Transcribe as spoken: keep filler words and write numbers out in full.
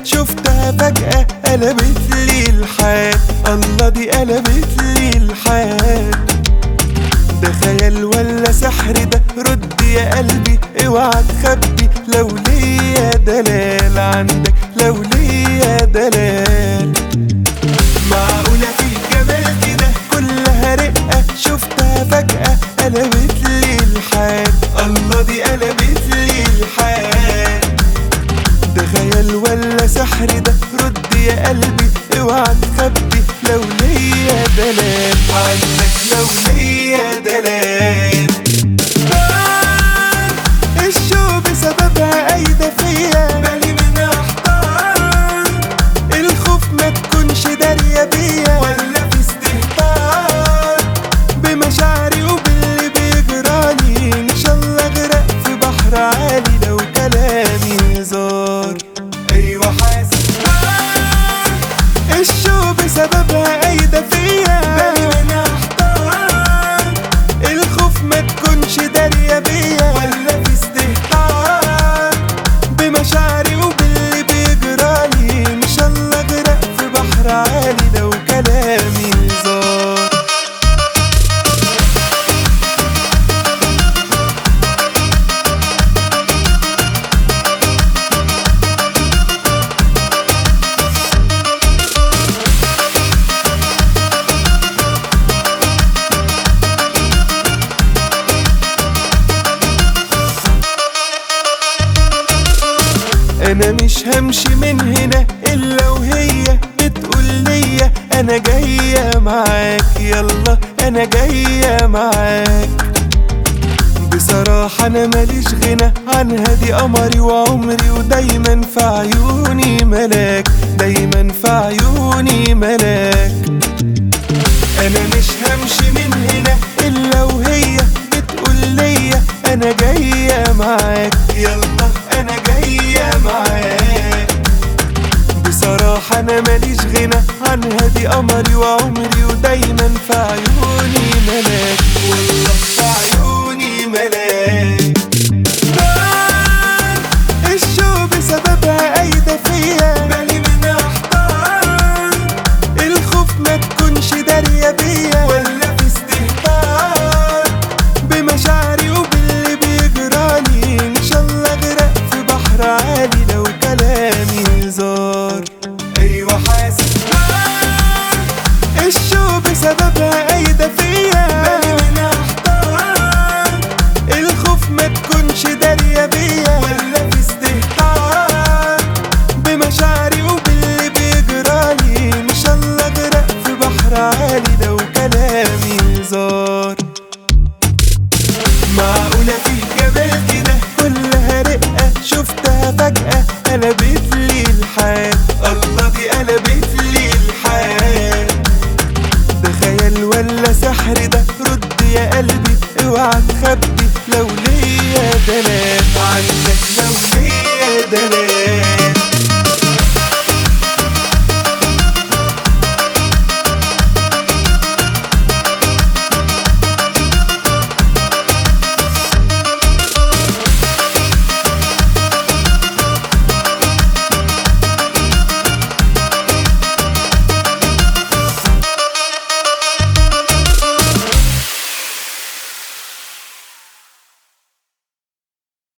شفتها فجأة قلبت لي الحال، الله دي قلبت لي الحال. ده خيال ولا سحر ده؟ رد يا قلبي اوعى تخبي، لو ليا دلال عندك، لو ليا دلال. معقولة في الجمال كده كلها رقة؟ شفتها فجأة قلبت لي الحال، الله دي قلبت لي الحال. ده خيال ولا سحر ده؟ رد يا قلبي اوعى تخبي، لو ليا دلال عندك، لو ليا دلال. الشوق بسببها قايدة فيا، بالي منها احتار، الخوف ما تكونش دارية بيا، ولا في استهتار بمشاعري وباللي بيجرالي. ان شاء الله اغرق في بحر عالي لو كلامي هزار. ايوه حاسس الشوق بسببها قايدة فيا، بالي منها احتار، الخوف ما تكونش دارية بيا، ولا في استهتار بمشاعري وباللي بيجرالي. ان شاء الله اغرق في بحر عالي لو كلامي هزار. انا مش همشي من هنا الا وهي بتقول ليا انا جاية معاك، يلا انا جاية معاك. بصراحة انا ماليش غنى عنها، دي قمري وعمري ودايما في عيوني ملاك، دايما في عيوني ملاك. انا مش همشي من هنا الا وهي بتقول ليا انا جاية معاك، يلا انا جاية معاك. بصراحة انا ماليش غنى عنها، دي قمري وعمري ودايما في عيوني ملاك، والله في عيوني ملاك.